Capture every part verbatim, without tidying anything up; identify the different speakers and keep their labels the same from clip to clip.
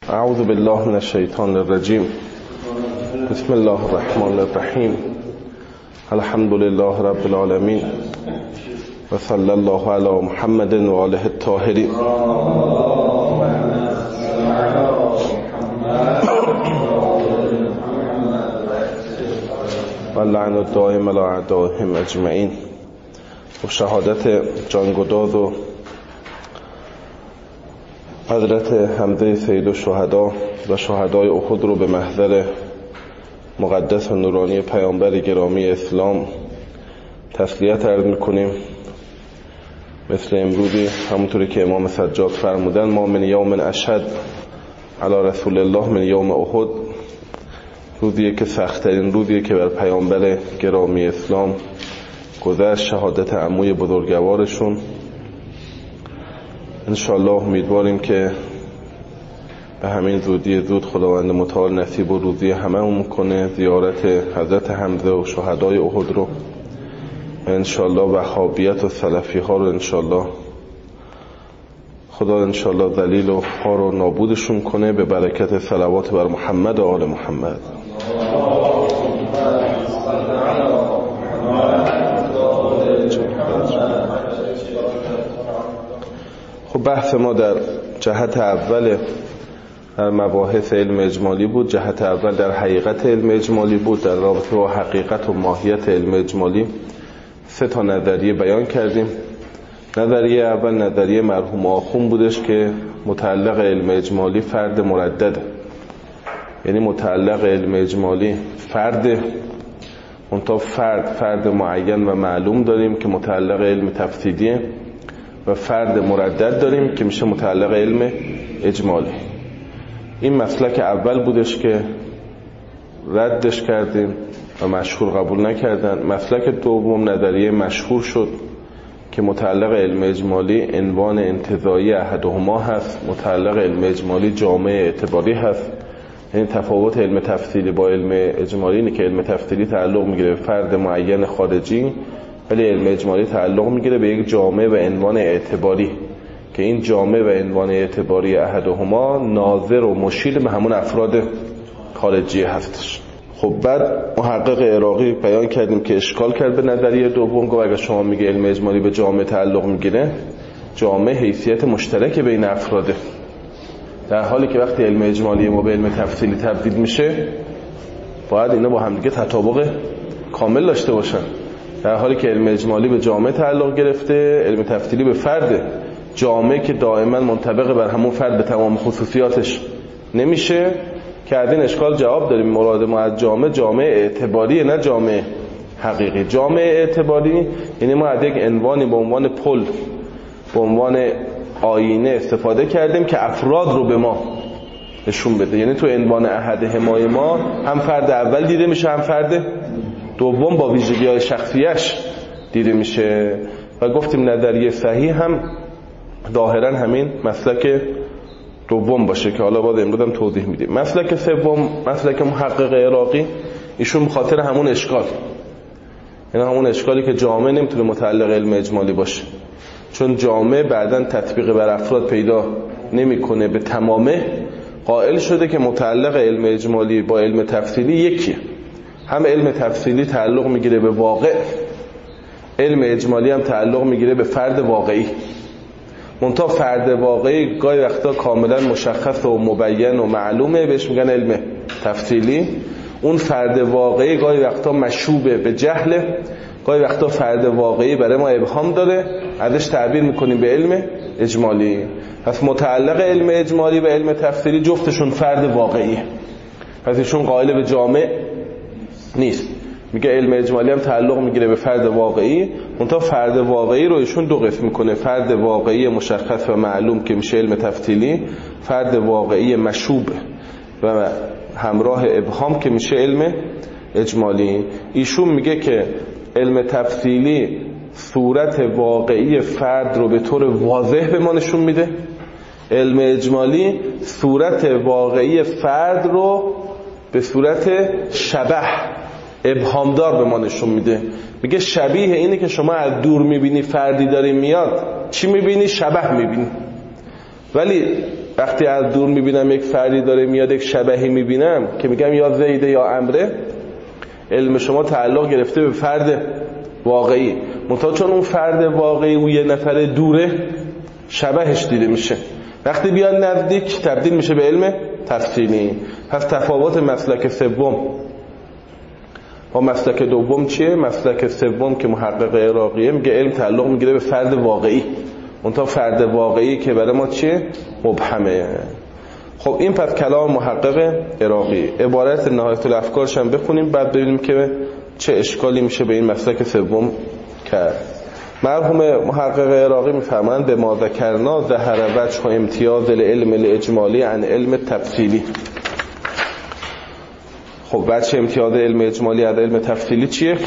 Speaker 1: اعوذ بالله من الشیطان الرجیم. بسم الله الرحمن الرحیم. الحمد لله رب العالمین و صلی الله علی محمد و آله الطاهرین. و لعن الدائم علی اعدائهم اجمعین. و شهادت جانگداز و حضرت حمزه سید الشهدا و شهدای احد رو به محضر مقدس و نورانی پیامبر گرامی اسلام تسلیت عرض میکنیم. مثل امروزی همونطوری که امام سجاد فرمودن: ما من یوم اشهد علی رسول الله من یوم احد. روزیه که سخت‌ترین روزیه که بر پیامبر گرامی اسلام گذشت، شهادت عموی بزرگوارشون. انشاءالله امیدواریم که به همین زودی زود خداوند متعال نصیب و روزی همه همون کنه زیارت حضرت حمزه و شهدای احد رو. انشاءالله وهابیت و سلفی ها رو انشاءالله خدا انشاءالله ذلیل و خار و نابودشون کنه به برکت صلوات بر محمد و آل محمد. خب بحث ما در جهت اول در مباحث علم اجمالی بود. جهت اول در حقیقت علم اجمالی بود. در رابطه با حقیقت و ماهیت علم اجمالی سه تا نظریه بیان کردیم. نظریه اول نظریه مرحوم آخوند بودش که متعلق علم اجمالی فرد مردده، یعنی متعلق علم اجمالی فرد منتها فرد فرد معین و معلوم داریم که متعلق علم تفصیلیه و فرد مردد داریم که میشه متعلق علم اجمالی. این مسلک اول بودش که ردش کردیم و مشهور قبول نکردن. مسلک دوم نظریه مشهور شد که متعلق علم اجمالی عنوان انتزاعی احدهما هست، متعلق علم اجمالی جامع اعتباری هست. یعنی تفاوت علم تفصیلی با علم اجمالی اینه که علم تفصیلی تعلق میگیره به فرد معین خارجی، ولی علم اجمالی تعلق میگیره به یک جامع و عنوان اعتباری که این جامع و عنوان اعتباری احدهما ناظر و مشیر به همون افراد خارجی هستش. خب بعد محقق عراقی بیان کردیم که اشکال کرد به نظریه دوم. گفت اگر شما میگه علم اجمالی به جامع تعلق میگیره، جامع حیثیت مشترک بین افراده، در حالی که وقتی علم اجمالی ما به علم تفصیلی تبدیل میشه باید اینا با همدیگه تطابق کامل داشته باشن. در حالی که علم اجمالی به جامعه تعلق گرفته، علم تفصیلی به فرد. جامعه که دائما منطبق بر همون فرد به تمام خصوصیاتش نمیشه که از این اشکال جواب داریم. مراد ما از جامعه جامعه اعتباریه، نه جامعه حقیقی. جامعه اعتباری یعنی ما از یک عنوانی به عنوان پل، به عنوان آینه استفاده کردیم که افراد رو به ما نشون بده. یعنی تو عنوان احد همای ما هم فرد اول دیده میشه، هم فرد دوم با ویژگی‌های شخصیش دیده میشه. و گفتیم نظریه صحیح هم ظاهرا همین مسلک دوم باشه که حالا باز امروز هم توضیح میدیم. مسلک سوم مسلک محقق عراقی، ایشون بخاطر همون اشکال، یعنی همون اشکالی که جامعه نمیتونه متعلق علم اجمالی باشه، چون جامعه بعداً تطبیق بر افراد پیدا نمیکنه به تمامه، قائل شده که متعلق علم اجمالی با علم تفصیلی یکیه. هم علم تفصیلی تعلق میگیره به واقع، علم اجمالی هم تعلق میگیره به فرد واقعی. منتها فرد واقعی گاهی وقتا کاملا مشخص و مبین و معلومه، بهش میگن علم تفصیلی. اون فرد واقعی گاهی وقتا مشوبه به جهل، گاهی وقتا فرد واقعی برای ما ابهام داره، ازش تعبیر میکنیم به علم اجمالی. پس متعلق علم اجمالی و علم تفصیلی جفتشون فرد واقعیه، پس ایشون قائل به جامع نیست. میگه علم اجمالی هم تعلق میگیره به فرد واقعی، منتها فرد واقعی رو ایشون دو قسم میکنه: فرد واقعی مشخص و معلوم که میشه علم تفصیلی، فرد واقعی مشوب و همراه ابهام که میشه علم اجمالی. ایشون میگه که علم تفصیلی صورت واقعی فرد رو به طور واضح به ما نشون میده، علم اجمالی صورت واقعی فرد رو به صورت شبح ابهامدار به ما نشون میده. میگه شبیه اینه که شما از دور میبینی فردی داره میاد، چی میبینی؟ شبح میبینی. ولی وقتی از دور میبینم یک فردی داره میاد، یک شبحی میبینم که میگم یا زیده یا عمره، علم شما تعلق گرفته به فرد واقعی، منتها چون اون فرد واقعی او یه نفر دوره شبهش دیده میشه، وقتی بیاد نزدیک تبدیل میشه به علم تفصیلی. پس تفاوت مسلک سوم با مسلک دوم چیه؟ مسلک سوم که محقق عراقیه میگه علم تعلق میگیره به فرد واقعی، منتها فرد واقعی که برای ما چیه؟ مبهمه. خب این پس کلام محقق عراقی. عبارت نهایت الافکارش هم بخونیم بعد ببینیم که چه اشکالی میشه به این مسلک سوم کرد. مرحوم محقق عراقی میفرمایند به ما ذکرنا ظهر وجه و امتیاز العلم الاجمالی عن علم تفصیلی. خب وجه امتیاز علم اجمالی از علم تفصیلی چیه؟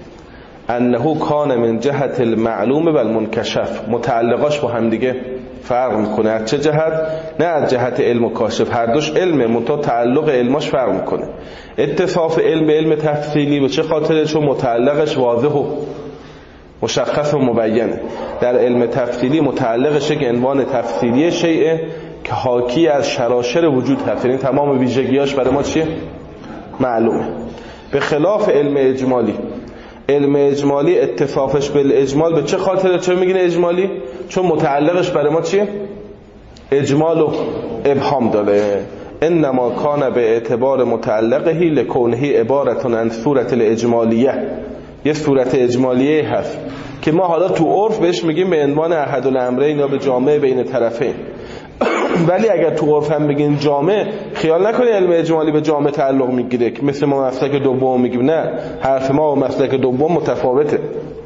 Speaker 1: انه کان من جهت المعلوم و المنکشف. متعلقاش با هم دیگه فرق میکنه. از چه جهت؟ نه از جهت علم و کاشف، هر دوش علمه، منتها تعلق علماش فرق میکنه. اتصاف علم به علم تفصیلی به چه خاطره؟ چون متعلقش واضح و مشخص و مبینه. در علم تفصیلی متعلقش یک عنوان تفصیلی شیء که حاکی از شراشر وجود هست، یعنی تمام ویژگیاش برای ما چیه؟ معلومه. به خلاف علم اجمالی، علم اجمالی اتصافش به اجمال به چه خاطره؟ چرا میگین اجمالی؟ چون متعلقش برای ما چیه؟ اجمال و ابهام داره. انما کان به اعتبار متعلقه لکونه عبارتون عن صورت الاجمالیه. یه صورت اجمالیه هست که ما حالا تو عرف بهش میگیم به عنوان احد الامرین یا به جامعه بین طرفین. ولی اگر تو عرف هم بگین جامعه، خیال نکنی علم اجمالی به جامعه تعلق میگیره که مثل ما مسلک دوم میگیم. نه، حرف ما و مسلک دوم متفاوته.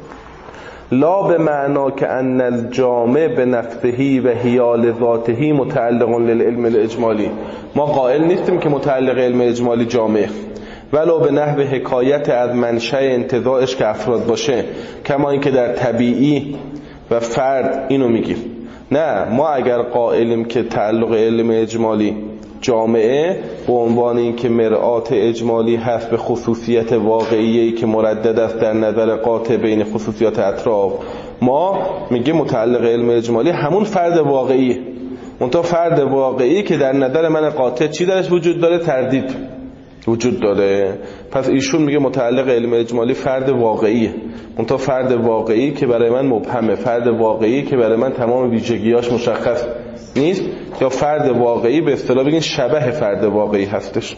Speaker 1: لا به معنا که ان الجامع به نفسهی و حیال ذاته متعلق للعلم الاجمالی. ما قائل نیستیم که متعلق علم اجمالی جامعه، ولو به نحو حکایت از منشأ انتزاعش که افراد باشه، کما اینکه در طبیعی و فرد اینو میگیم. نه، ما اگر قائلیم که تعلق علم اجمالی جامعه به عنوان اینکه مرآت اجمالی هست به خصوصیت واقعیه‌ای که مردد است در نظر قاطع بین خصوصیات اطراف، ما میگیم متعلق علم اجمالی همون فرد واقعیه، منتها فرد واقعی که در نظر من قاطع چی درش وجود داره؟ تردید وجود داره. پس ایشون میگه متعلق علم اجمالی فرد واقعیه، منتها فرد واقعی که برای من مبهمه، فرد واقعی که برای من تمام ویژگیاش مشخص نیست، یا فرد واقعی به اصطلاح بگین شبه فرد واقعی هستش.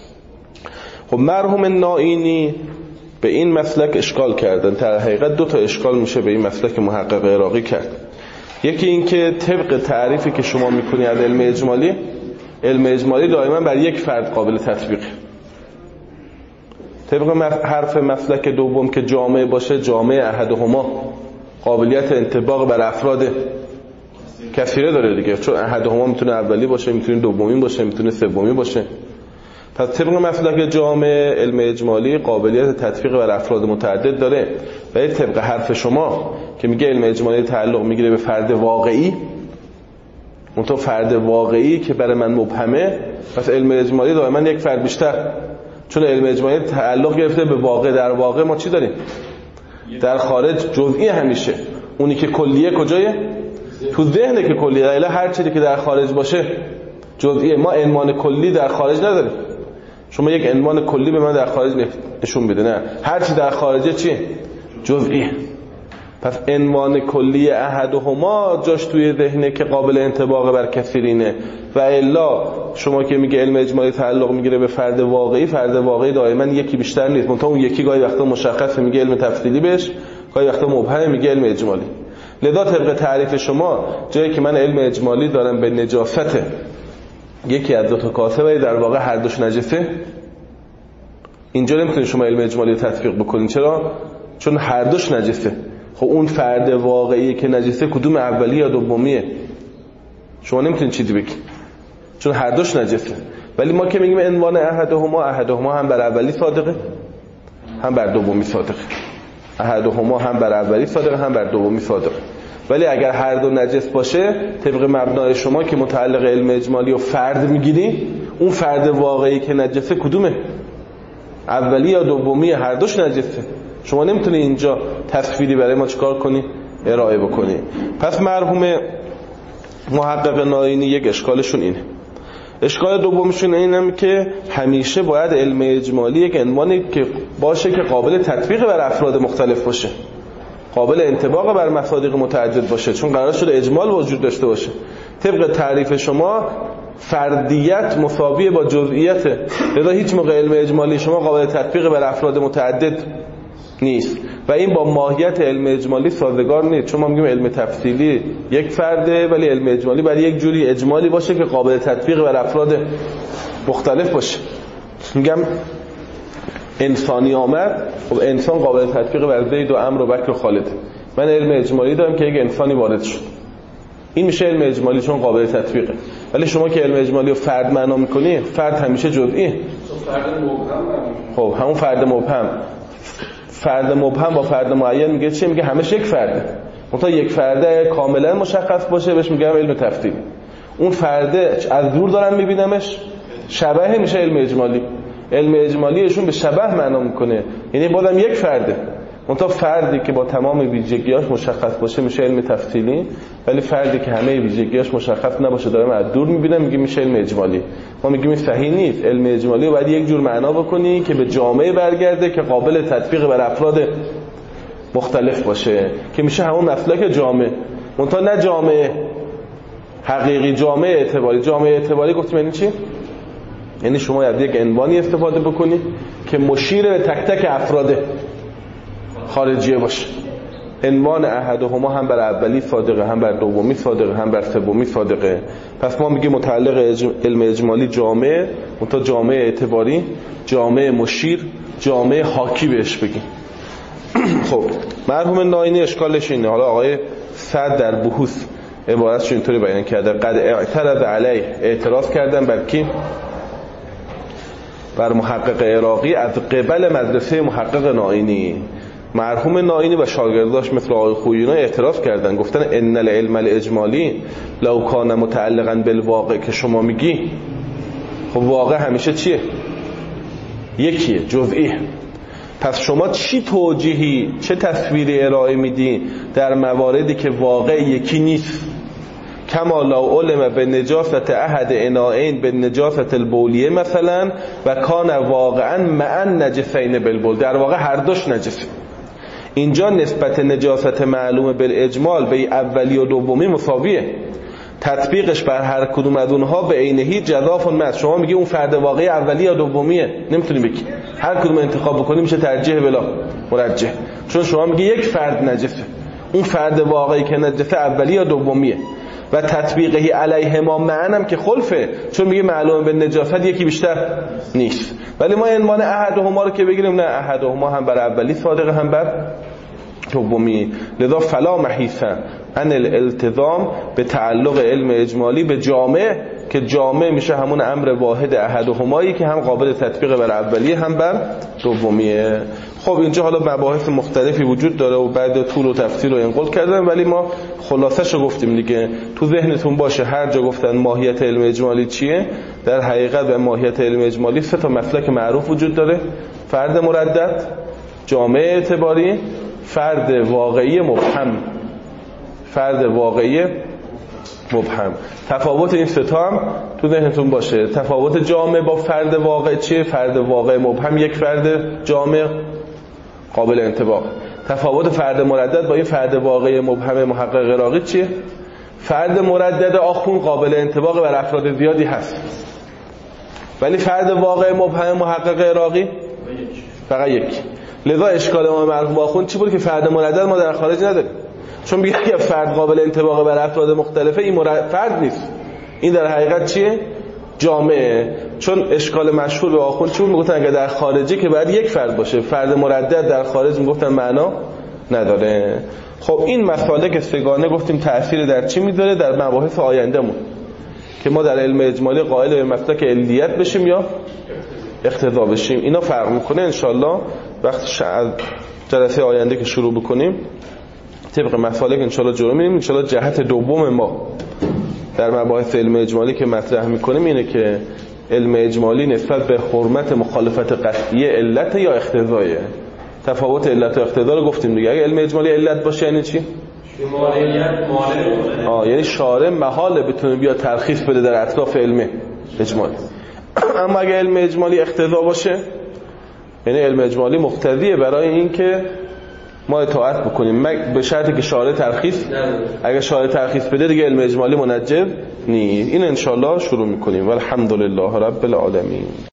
Speaker 1: خب مرحوم نائینی به این مسلک اشکال کردن. در حقیقت دو تا اشکال میشه به این مسلک محقق عراقی کرد. یکی این که طبق تعریفی که شما میکنی از علم اجمالی، علم اجمالی دائما بر یک فرد قابل تطبیق. طبق حرف مسلک دوم که جامعه باشه، جامعه احدهما قابلیت انطباق بر افراد کثیره داره دیگه، چون احدهما میتونه اولی باشه، میتونه دومی باشه، میتونه سومی باشه. پس طبق مسلک جامعه علم اجمالی قابلیت تطبیق بر افراد متعدد داره. و طبق حرف شما که میگه علم اجمالی تعلق میگیره به فرد واقعی، منتها فرد واقعی که برای من مبهمه، پس علم اجمالی دائما یک فرد بیشتر، چون علم اجمالی تعلق گرفته به واقع. در واقع ما چی داریم؟ در خارج جزئی همیشه. اونی که کلیه کجایه؟ تو ذهنه که کلیه. الا هر چیزی که در خارج باشه جزئیه. ما عنوان کلی در خارج نداریم. شما یک عنوان کلی به من در خارج نشون بده. نه، هر چی در خارجه چیه؟ جزئیه. پس عنوان کلی احدهما جاش توی ذهنه که قابل انطباق بر کثیرینه. و الا شما که میگه علم اجمالی تعلق میگیره به فرد واقعی، فرد واقعی دائما یکی بیشتر نیست، منتها اون یکی گاهی وقتا مشخصه میگه علم تفصیلی بهش، گاهی وقتا مبهم میگه علم اجمالی. لذا طبق تعریف شما جایی که من علم اجمالی دارم به نجاست یکی از دو تا کاسه ولی در واقع هر دوش نجسه، اینجا نمیتونید شما علم اجمالی تطبیق بکنید. چرا؟ چون هر دوش نجسه. خب اون فرد واقعی که نجسه کدوم، اولی یا دومیه؟ شما نمیتونید چیزی بگید چون هر دوش نجسه. ولی ما که میگیم عنوان احدهما، احدهما هم بر اولی صادقه هم بر دومی صادقه. احدهما هم بر اولی صادقه هم بر دومی صادقه. ولی اگر هر دو نجس باشه، طبق مبنای شما که متعلق علم اجمالی و فرد میگیری، اون فرد واقعی که نجسه کدومه؟ اولی یا دومی؟ هر دوش نجسه. شما نمیتونی اینجا تصویری برای ما چیکار کنی؟ ارائه بکنی. پس مرحوم محقق ناینی یک اشکالشون اینه. اشکال دومشون اینه که همیشه باید علم اجمالی یک عنوانی که باشه که قابل تطبیق بر افراد مختلف باشه، قابل انطباق بر مصادیق متعدد باشه، چون قرار شده اجمال وجود داشته باشه. طبق تعریف شما فردیت مساوی با جزئیت، لذا هیچ موقع علم اجمالی شما قابل تطبیق بر افراد متعدد نیست و این با ماهیت علم اجمالی سازگار نیست، چون ما میگیم علم تفصیلی یک فرده ولی علم اجمالی باید یک جوری اجمالی باشه که قابل تطبیق بر افراد مختلف باشه. میگم انسانی آمد، خب انسان قابل تطبیق بر زید و عمرو و بکر و خالد. من علم اجمالی دارم که یک انسانی وارد شد، این میشه علم اجمالی چون قابل تطبیقه. ولی شما که علم اجمالی رو فرد معنا میکنی، فرد همیشه جزئی.
Speaker 2: فرد مبهم.
Speaker 1: خب همون فرد مبهم، فرد مبهم با فرد معین میگه چی؟ میگه همش یک فرده. منتها یک فرده کاملا مشخص باشه بهش میگم علم تفصیلی. اون فرده از دور دارم میبینمش شبیه، میشه علم اجمالی. علم اجمالیشون به شبه معنا میکنه، یعنی بازم یک فرده. منتها فردی که با تمام ویژگیاش مشخص باشه میشه علم تفصیلی، ولی فردی که همه ویژگیاش مشخص نباشه دارم از دور میبینم میگه میشه علم اجمالی. ما میگیم این صحیح نیست. علم اجمالی رو باید یک جور معنا بکنی که به جامعه برگرده که قابل تطبیق بر افراد مختلف باشه، که میشه همون مسلک جامعه. منتها نه جامعه حقیقی، جامعه اعتباری. جامعه اعتباری گفتیم یعنی چی؟ یعنی شما از یک عنوانی استفاده بکنی که مشیر به تک تک افراد خارجیه باشه. عنوان احدهما هم بر اولی صادقه، هم بر دومی صادقه، هم بر سومی صادقه. پس ما میگیم متعلق اجم... علم اجمالی جامعه، منتها جامعه اعتباری، جامعه مشیر، جامعه حاکی بهش بگیم. خب مرحوم ناینی اشکالش اینه. حالا آقای سعد در بحوث عبارتش اینطوری بیان کرده: قد اعترض علیه، اعتراض کردن بر کی؟ بر محقق عراقی از قبل مدرسه محقق ناینی. مرحوم ناینی و شاگرداش مثل آقای خویینا اعتراض کردن، گفتن ان العلم الاجمالی لو کان متعلقا بالواقع، که شما میگی خب واقع همیشه چیه؟ یکیه، جزئی. پس شما چی توجیهی، چه تصویری ارائه میدی در مواردی که واقع یکی نیست؟ کما لو علم به نجاست احد انائین به نجاست البولیه مثلا و کان واقعا معن نجسین بالبول، در واقع هر دوش نجسه. اینجا نسبت نجاست معلوم بالاجمال به اولی و دومی مساویه، تطبیقش بر هر کدوم از اونها به عینهی جزاف مس. شما میگی اون فرد واقعی اولی یا دومیه، نمیتونی بگی، هر کدوم انتخاب بکنی میشه ترجیح بلا مرجح، چون شما میگی یک فرد نجسه، اون فرد واقعی که نجسه اولی یا دومیه و تطبیقهی علیه ما معنم که خلفه، چون میگه معلوم به نجاست یکی بیشتر نیست. ولی ما عنوان احدهما رو که بگیریم، نه احدهما هم بر اولی صادقه هم بر دومی. لذا فلا محیثه ان الالتزام به تعلق علم اجمالی به جامعه، که جامعه میشه همون امر واحد احدهمایی که هم قابل تطبیق بر اولی هم بر دومیه. خب اینجا حالا مباحث مختلفی وجود داره و بعد طول و تفصیل رو انقل کردم، ولی ما خلاصش رو گفتیم دیگه. تو ذهنتون باشه هر جا گفتن ماهیت علم اجمالی چیه، در حقیقت به ماهیت علم اجمالی سه تا مسلک معروف وجود داره: فرد مردد، جامعه اعتباری، فرد واقعی مبهم. فرد واقعی مبهم. تفاوت این سه تا هم تو ذهنتون باشه. تفاوت جامعه با فرد واقع چیه؟ فرد واقع مبهم یک فرد جامع قابل انطباق. تفاوت فرد مردد با این فرد واقعی مبهم محقق عراقی چیه؟ فرد مردد آخون قابل انطباق بر افراد زیادی هست، ولی فرد واقع مبهم محقق عراقی فقط یک. لذا اشکال ما مرحوم آخون چی بود؟ که فرد مردد ما در خارج نداریم، چون میگه که فرد قابل انطباق بر افراد مختلفه، این فرد نیست، این در حقیقت چیه؟ جامعه. چون اشکال مشهور به آخون چی بود؟ میگفتن اگر در خارجی که باید یک فرد باشه، فرد مردد در خارج میگفتن معنا نداره. خب این مسالک سگانه گفتیم تأثیر در چی میذاره؟ در مباحث آیندهمون که ما در علم اجمالی قائل به مسلک علیت بشیم یا اقتضا بشیم. اینا فرق میکنه. انشالله وقت از جلسه آینده که شروع بکنیم طبق مسالک انشالله جلو میریم. انشالله جهت دوم ما در مباحث علم اجمالی که مطرح میکنیم اینه که علم اجمالی نسبت به حرمت مخالفت قطعی علت یا اقتضایه. تفاوت علت و اقتضا رو گفتیم دیگه. اگه علم اجمالی علت باشه یعنی چی؟ آه یعنی شارع محاله بتونه بیا ترخیص بده در اطراف علم اجمالی. اما اگه علم اجمالی اقتضا باشه، یعنی علم اجمالی مقتضیه برای این که ما اطاعت بکنیم به شرطی که شارع ترخیص، اگه شارع ترخیص بده دیگه علم اجمالی منجب نیست. این انشالله شروع میکنیم. والحمدلله رب العالمین.